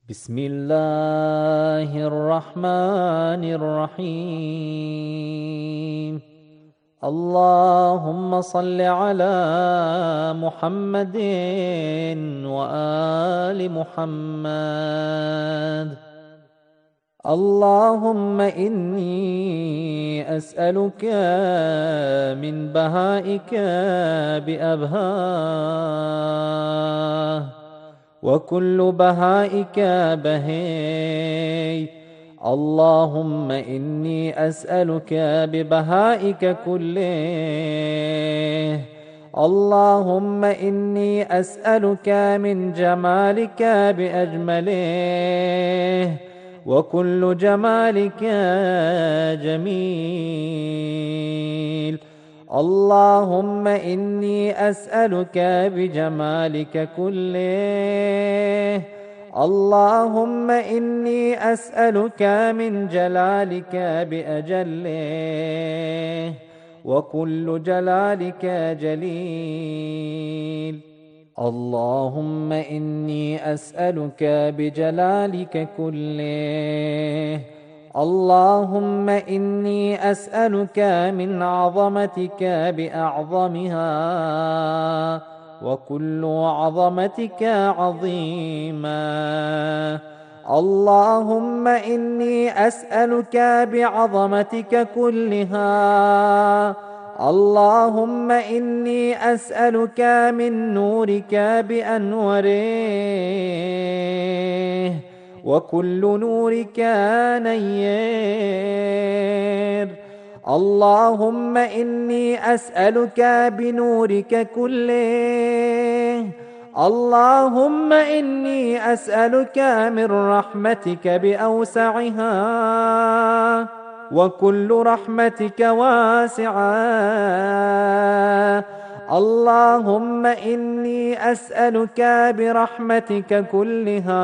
بسم الله الرحمن الرحيم. اللهم صل على محمد وآل محمد. اللهم إني أسألك من بهائك بأبهاه، وكل بهائك بهي. اللهم إني أسألك ببهائك كله. اللهم إني أسألك من جمالك بأجمله، وكل جمالك جميل. اللهم إني أسألك بجمالك كله. اللهم إني أسألك من جلالك بأجله، وكل جلالك جليل. اللهم إني أسألك بجلالك كله. اللهم إني أسألك من عظمتك بأعظمها، وكل عظمتك عظيما. اللهم إني أسألك بعظمتك كلها. اللهم إني أسألك من نورك بأنوره، وكل نورك نير. اللهم إني أسألك بنورك كله. اللهم إني أسألك من رحمتك بأوسعها، وكل رحمتك واسعة. اللهم إني أسألك برحمتك كلها.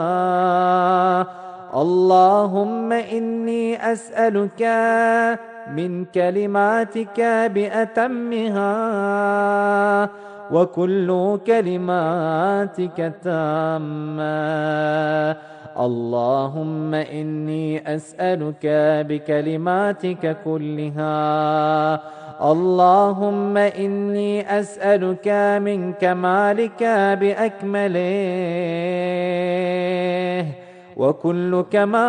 اللهم إني أسألك من كلماتك بأتمها، وكل كلماتك تامة. اللهم إني أسألك بكلماتك كلها. اللهم إني أسألك من كمالك بأكمله، وكل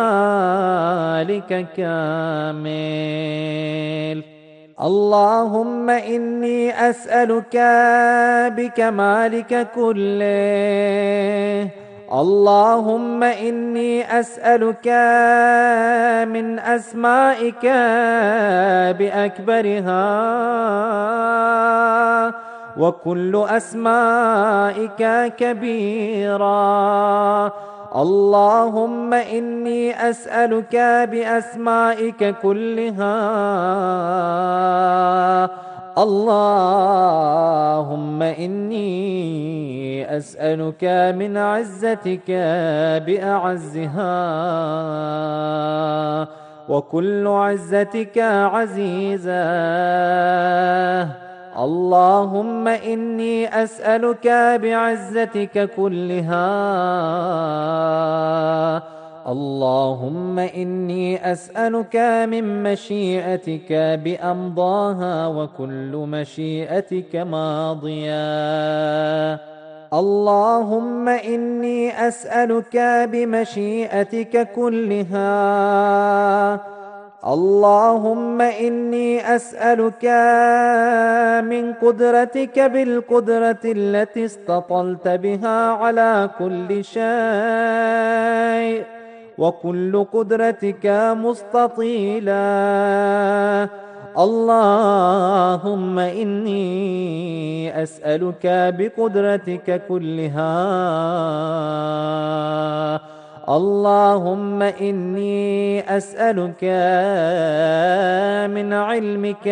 كمالك كامل. اللهم إني أسألك بكمالك كله. اللهم إني أسألك من أسمائك بأكبرها، وكل أسمائك كبيرا. اللهم إني أسألك بأسمائك كلها. اللهم إني أسألك من عزتك بأعزها، وكل عزتك عزيزة. اللهم إني أسألك بعزتك كلها. اللهم إني أسألك من مشيئتك بأمضاها، وكل مشيئتك ماضية. اللهم إني أسألك بمشيئتك كلها. اللهم إني أسألك من قدرتك بالقدرة التي استطلت بها على كل شيء، وكل قدرتك مستطيلة. اللهم إني أسألك بقدرتك كلها. اللهم إني أسألك من علمك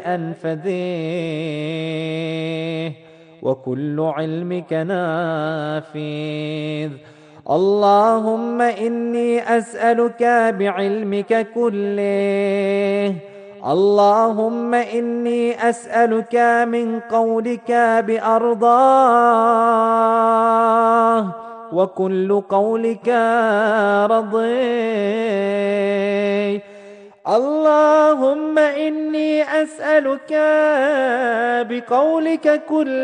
بأنفذه، وكل علمك نافذ. اللهم إني أسألك بعلمك كله. اللهم إني أسألك من قولك بأرضاه، وكل قولك رضي. اللهم إني أسألك بقولك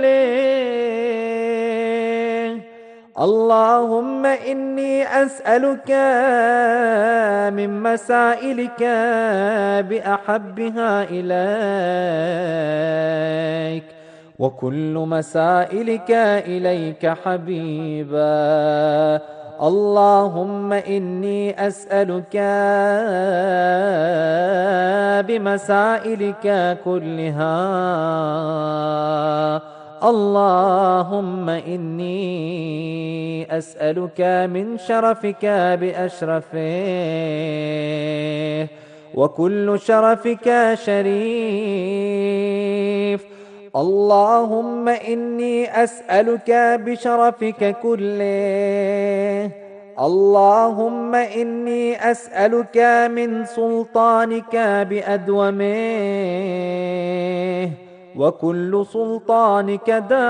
كله. اللهم إني أسألك من مسائلك بأحبها إليك، وكل مسائلك إليك حبيبا. اللهم إني أسألك بمسائلك كلها. اللهم إني أسألك من شرفك بأشرفه، وكل شرفك شريف. اللهم إني أسألك بشرفك كله. اللهم إني أسألك من سلطانك بأدومه، وكل سلطانك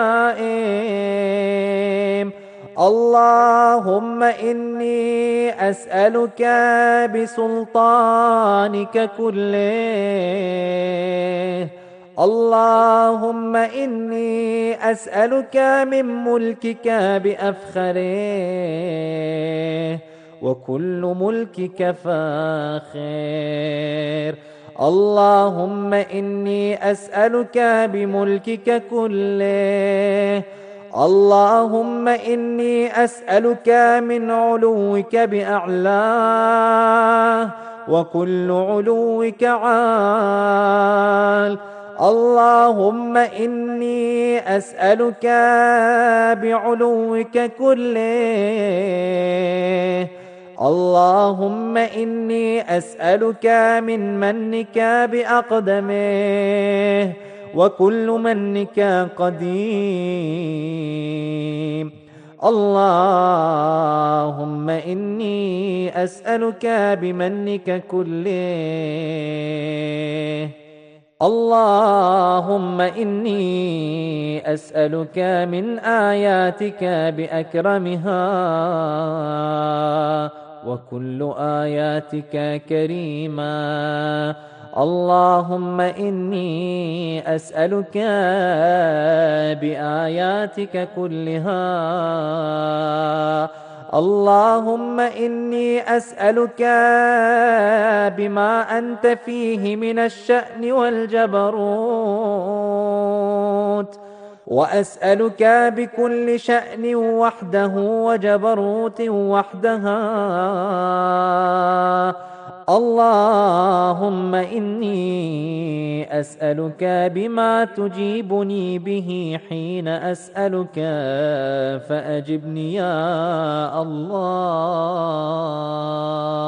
دائم. اللهم إني أسألك بسلطانك كله. اللهم إني أسألك من ملكك بأفخره، وكل ملكك فاخر. اللهم إني أسألك بملكك كله. اللهم إني أسألك من علوك بأعلاه، وكل علوك عال. اللهم إني أسألك بعلوك كله. اللهم إني أسألك من منك بأقدمه، وكل منك قديم. اللهم إني أسألك بمنك كله. اللهم إني أسألك من آياتك بأكرمها، وكل آياتك كريما. اللهم إني أسألك بآياتك كلها. اللهم إني أسألك بما أنت فيه من الشأن والجبروت، وأسألك بكل شأن وحده وجبروت وحدها. اللهم إني أسألك بما تجيبني به حين أسألك فأجبني يا الله.